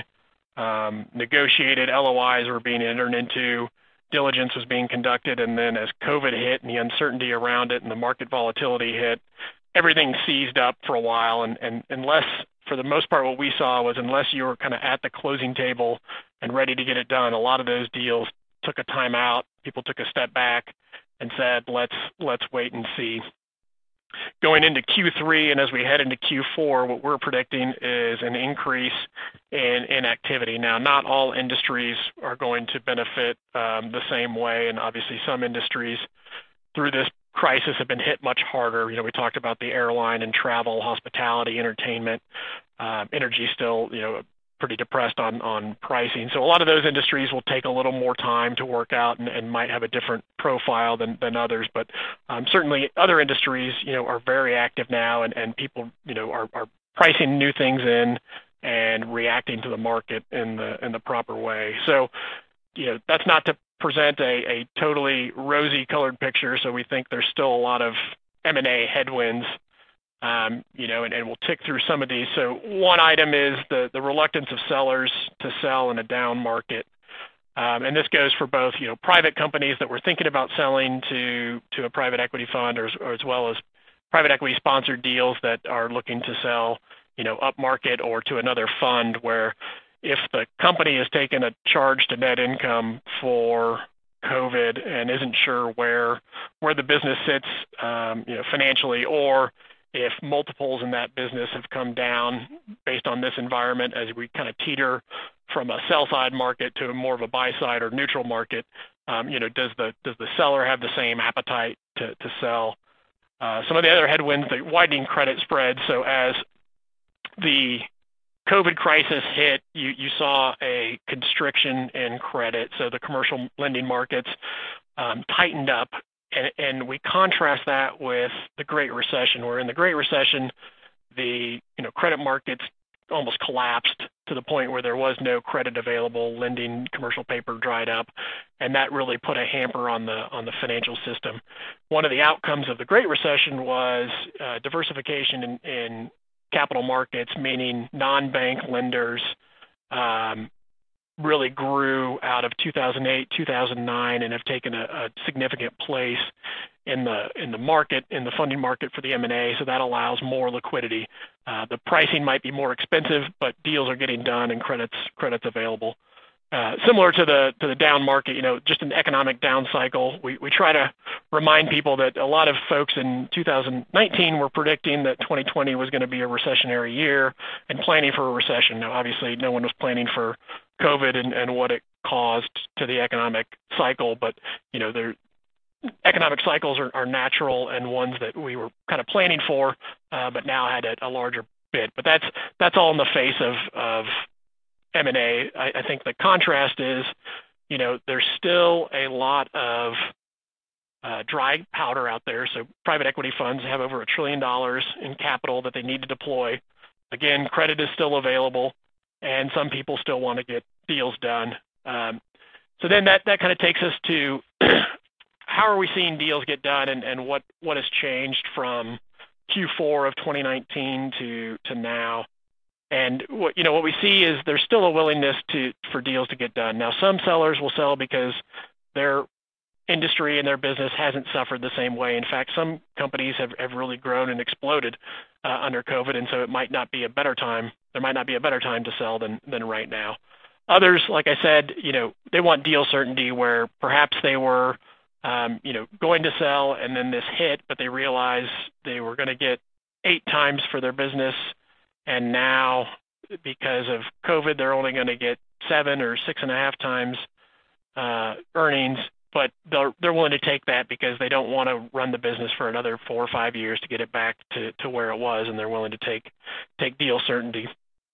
negotiated, LOIs were being entered into, diligence was being conducted, and then as COVID hit and the uncertainty around it and the market volatility hit, everything seized up for a while, and unless, for the most part, what we saw was unless you were kind of at the closing table and ready to get it done, a lot of those deals took a time out. People took a step back and said, let's wait and see. Going into Q3 and as we head into Q4, what we're predicting is an increase in activity. Now, not all industries are going to benefit the same way, and obviously some industries through this crisis have been hit much harder. We talked about the airline and travel, hospitality, entertainment, energy still, pretty depressed on pricing. So a lot of those industries will take a little more time to work out and might have a different profile than others. But certainly other industries, are very active now, and people, are pricing new things in and reacting to the market in the proper way. So, that's not to present a totally rosy colored picture. So we think there's still a lot of M&A headwinds. And we'll tick through some of these. So one item is the reluctance of sellers to sell in a down market. And this goes for both, private companies that were thinking about selling to a private equity fund, or as well as private equity sponsored deals that are looking to sell, up market or to another fund, where if the company has taken a charge to net income for COVID and isn't sure where the business sits, financially, or if multiples in that business have come down based on this environment as we kind of teeter from a sell side market to more of a buy side or neutral market, does the seller have the same appetite to sell? Some of the other headwinds, the widening credit spread. So as the COVID crisis hit, you saw a constriction in credit. So the commercial lending markets tightened up. And we contrast that with the Great Recession, where in the Great Recession, the credit markets almost collapsed to the point where there was no credit available. Lending, commercial paper dried up, and that really put a hamper on the financial system. One of the outcomes of the Great Recession was diversification in capital markets, meaning non-bank lenders really grew out of 2008, 2009, and have taken a significant place in the market, in the funding market for the M&A. So that allows more liquidity. The pricing might be more expensive, but deals are getting done and credits available. Similar to the down market, just an economic down cycle. We try to remind people that a lot of folks in 2019 were predicting that 2020 was going to be a recessionary year and planning for a recession. Now, obviously, no one was planning for COVID and what it caused to the economic cycle, but economic cycles are natural and ones that we were kind of planning for, but now had a larger bit. But that's all in the face of M&A. I think the contrast is, there's still a lot of dry powder out there. So private equity funds have over $1 trillion in capital that they need to deploy. Again, credit is still available, and some people still want to get deals done. So then that kind of takes us to how are we seeing deals get done, and what has changed from Q4 of 2019 to now. And what we see is there's still a willingness for deals to get done. Now, some sellers will sell because their industry and their business hasn't suffered the same way. In fact, some companies have really grown and exploded under COVID, and so it might not be a better time. There might not be a better time to sell than right now. Others, like I said, they want deal certainty where perhaps they were, going to sell and then this hit, but they realized they were going to get 8 times for their business, and now because of COVID, they're only going to get 7 or 6.5 times earnings. But they're willing to take that because they don't want to run the business for another 4 or 5 years to get it back to where it was, and they're willing to take deal certainty.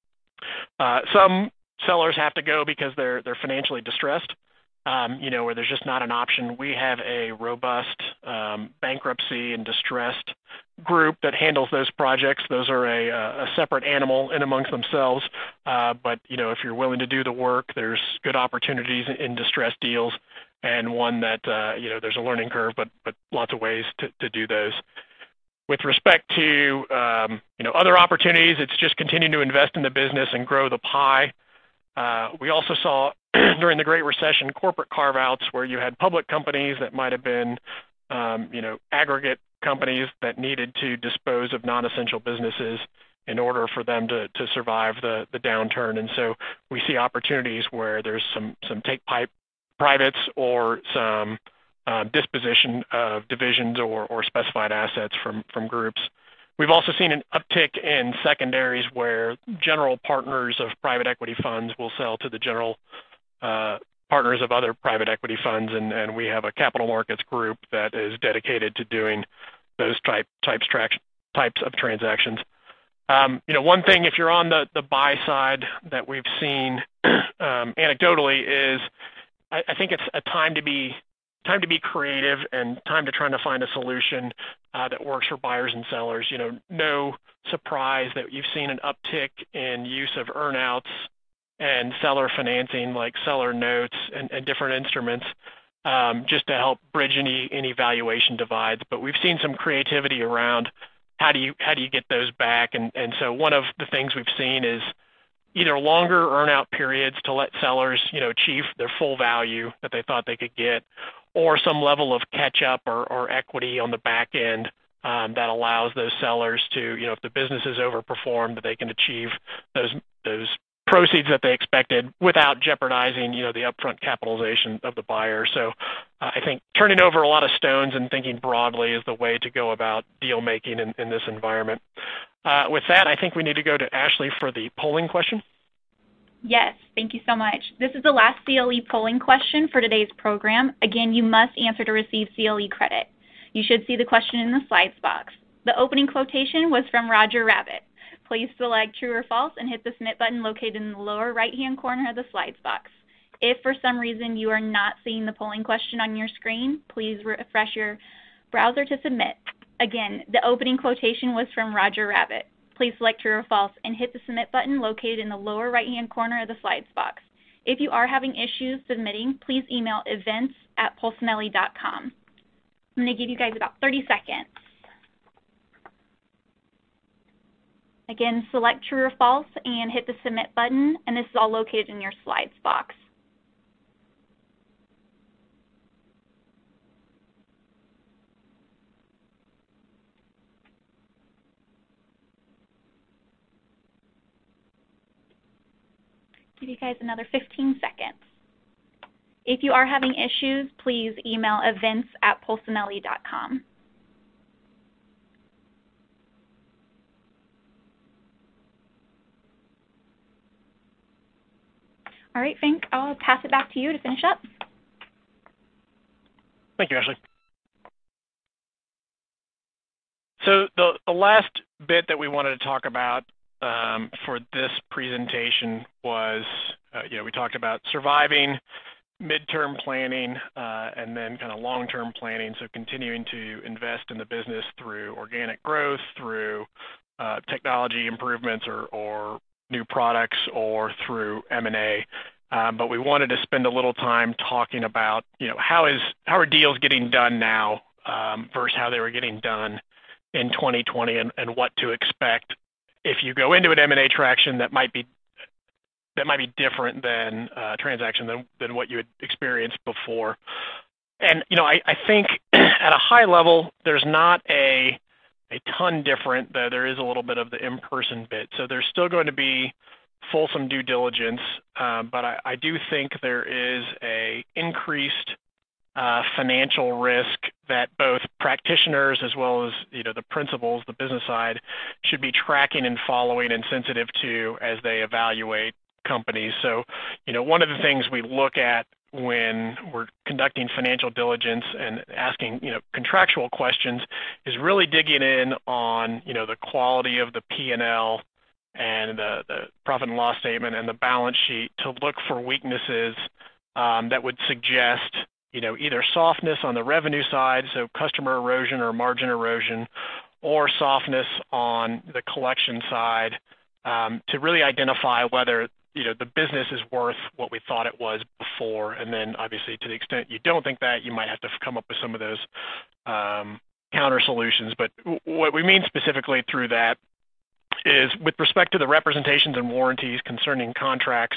Some sellers have to go because they're financially distressed, where there's just not an option. We have a robust bankruptcy and distressed group that handles those projects. Those are a separate animal in amongst themselves. But if you're willing to do the work, there's good opportunities in distressed deals, and one that there's a learning curve, but lots of ways to do those. With respect to other opportunities, it's just continuing to invest in the business and grow the pie. We also saw during the Great Recession corporate carve-outs where you had public companies that might have been aggregate companies that needed to dispose of non-essential businesses in order for them to survive the downturn. And so we see opportunities where there's some take privates or some disposition of divisions or specified assets from groups. We've also seen an uptick in secondaries where general partners of private equity funds will sell to the general partners of other private equity funds, and we have a capital markets group that is dedicated to doing those types of transactions. One thing, if you're on the buy side, that we've seen anecdotally is I think it's a time to be creative and time to trying to find a solution that works for buyers and sellers. No surprise that you've seen an uptick in use of earnouts and seller financing like seller notes and different instruments just to help bridge any valuation divides. But we've seen some creativity around how do you get those back, and so one of the things we've seen is either longer earnout periods to let sellers achieve their full value that they thought they could get, or some level of catch up or equity on the back end that allows those sellers to, if the business is overperformed, that they can achieve those proceeds that they expected without jeopardizing, the upfront capitalization of the buyer. So I think turning over a lot of stones and thinking broadly is the way to go about deal making in this environment. With that, I think we need to go to Ashley for the polling question. Yes, thank you so much. This is the last CLE polling question for today's program. Again, you must answer to receive CLE credit. You should see the question in the slides box. The opening quotation was from Roger Rabbit. Please select true or false and hit the submit button located in the lower right-hand corner of the slides box. If for some reason you are not seeing the polling question on your screen, please refresh your browser to submit. Again, the opening quotation was from Roger Rabbit. Please select true or false and hit the submit button located in the lower right-hand corner of the slides box. If you are having issues submitting, please email events@polsinelli.com. I'm going to give you guys about 30 seconds. Again, select true or false and hit the submit button, and this is all located in your slides box. Give you guys another 15 seconds. If you are having issues, please email events@polsinelli.com. All right, Frank, I'll pass it back to you to finish up. Thank you, Ashley. So the last bit that we wanted to talk about for this presentation was, we talked about surviving, midterm planning, and then kind of long-term planning. So continuing to invest in the business through organic growth, through technology improvements or new products, or through M&A. but we wanted to spend a little time talking about, how are deals getting done now versus how they were getting done in 2020, and what to expect if you go into an M&A traction that might be different than a transaction than what you had experienced before. And I think at a high level, there's not a ton different, though there is a little bit of the in-person bit. So there's still going to be fulsome due diligence, but I do think there is a increased financial risk that both practitioners as well as the principals, the business side, should be tracking and following and sensitive to as they evaluate companies. So, one of the things we look at when we're conducting financial diligence and asking, contractual questions is really digging in on, the quality of the P&L and the profit and loss statement and the balance sheet to look for weaknesses that would suggest, either softness on the revenue side, so customer erosion or margin erosion, or softness on the collection side, to really identify whether the business is worth what we thought it was before. And then obviously, to the extent you don't think that, you might have to come up with some of those counter solutions. But what we mean specifically through that is with respect to the representations and warranties concerning contracts,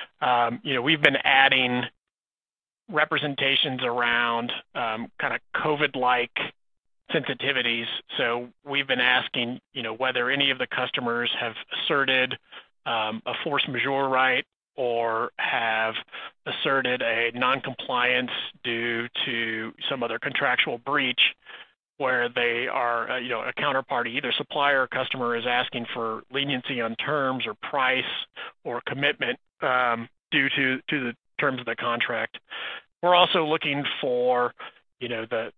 we've been adding representations around kind of COVID-like sensitivities. So we've been asking, whether any of the customers have asserted a force majeure right or have asserted a noncompliance due to some other contractual breach where they are, a counterparty, either supplier or customer, is asking for leniency on terms or price or commitment due to the terms of the contract. We're also looking for, the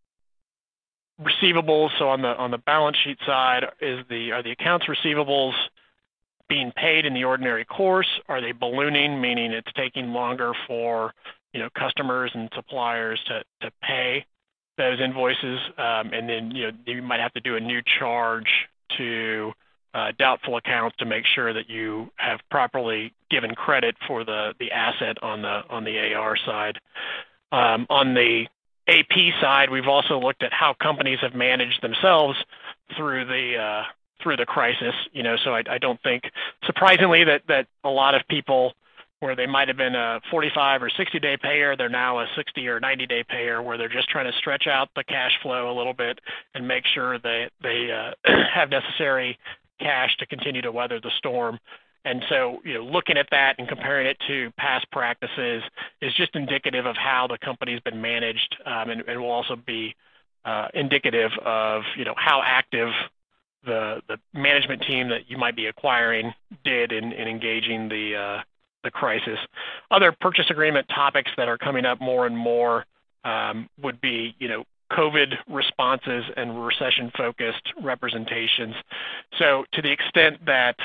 receivables. So on the balance sheet side, are the accounts receivables being paid in the ordinary course? Are they ballooning, meaning it's taking longer for customers and suppliers to pay those invoices? And then you might have to do a new charge to doubtful accounts to make sure that you have properly given credit for the asset on the AR side. On the AP side, we've also looked at how companies have managed themselves through the crisis. So I don't think, surprisingly, that a lot of people where they might have been a 45 or 60-day payer, they're now a 60 or 90-day payer, where they're just trying to stretch out the cash flow a little bit and make sure they have necessary cash to continue to weather the storm. And so, looking at that and comparing it to past practices is just indicative of how the company's been managed, and will also be indicative of, how active the management team that you might be acquiring did in engaging the crisis. Other purchase agreement topics that are coming up more and more would be, COVID responses and recession-focused representations. So to the extent that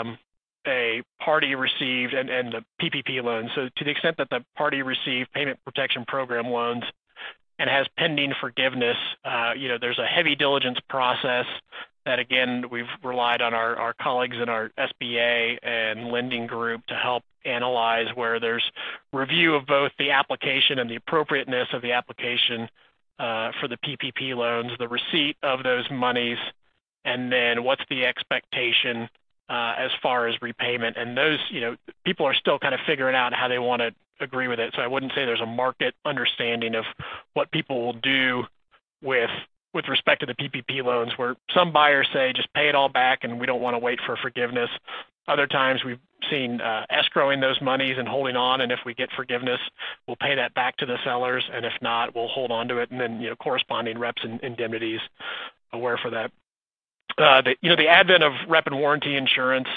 a party received, and the PPP loans, so to the extent that the party received Payment Protection Program loans and has pending forgiveness, there's a heavy diligence process that, again, we've relied on our colleagues in our SBA and lending group to help analyze, where there's review of both the application and the appropriateness of the application for the PPP loans, the receipt of those monies, and then what's the expectation as far as repayment. And those, people are still kind of figuring out how they want to agree with it. So I wouldn't say there's a market understanding of what people will do with respect to the PPP loans, where some buyers say just pay it all back and we don't want to wait for forgiveness. Other times we've seen escrowing those monies and holding on, and if we get forgiveness, we'll pay that back to the sellers, and if not, we'll hold on to it, and then corresponding reps and indemnities aware for that. The advent of rep and warranty insurance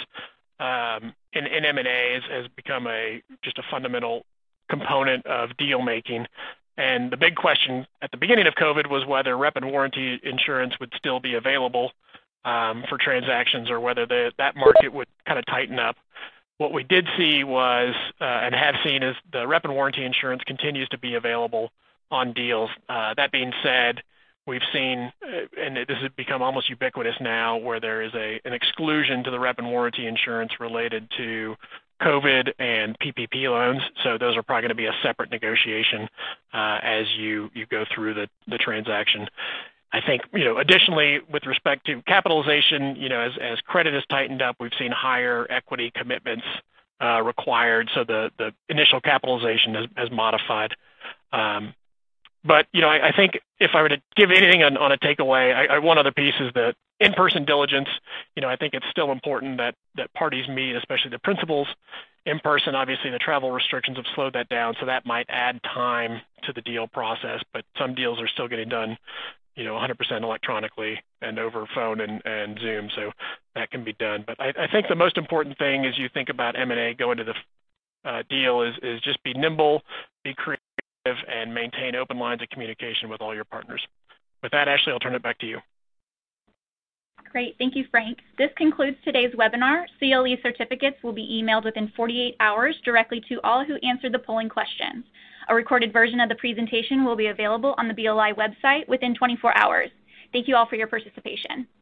in M&A has become just a fundamental component of deal making. And the big question at the beginning of COVID was whether rep and warranty insurance would still be available for transactions, or whether that market would kind of tighten up. What we did see was, and have seen, is the rep and warranty insurance continues to be available on deals. That being said, we've seen, and this has become almost ubiquitous now, where there is an exclusion to the rep and warranty insurance related to COVID and PPP loans. So those are probably going to be a separate negotiation as you go through the transaction. I think, additionally, with respect to capitalization, as credit has tightened up, we've seen higher equity commitments required. So the initial capitalization has modified. But, I think if I were to give anything on a takeaway, one other piece is the in-person diligence. I think it's still important that parties meet, especially the principals, in person. Obviously, the travel restrictions have slowed that down, so that might add time to the deal process. But some deals are still getting done, 100% electronically and over phone and Zoom, so that can be done. But I think the most important thing as you think about M&A going to the deal is just be nimble, be creative, and maintain open lines of communication with all your partners. With that, Ashley, I'll turn it back to you. Great. Thank you, Frank. This concludes today's webinar. CLE certificates will be emailed within 48 hours directly to all who answered the polling questions. A recorded version of the presentation will be available on the BLI website within 24 hours. Thank you all for your participation.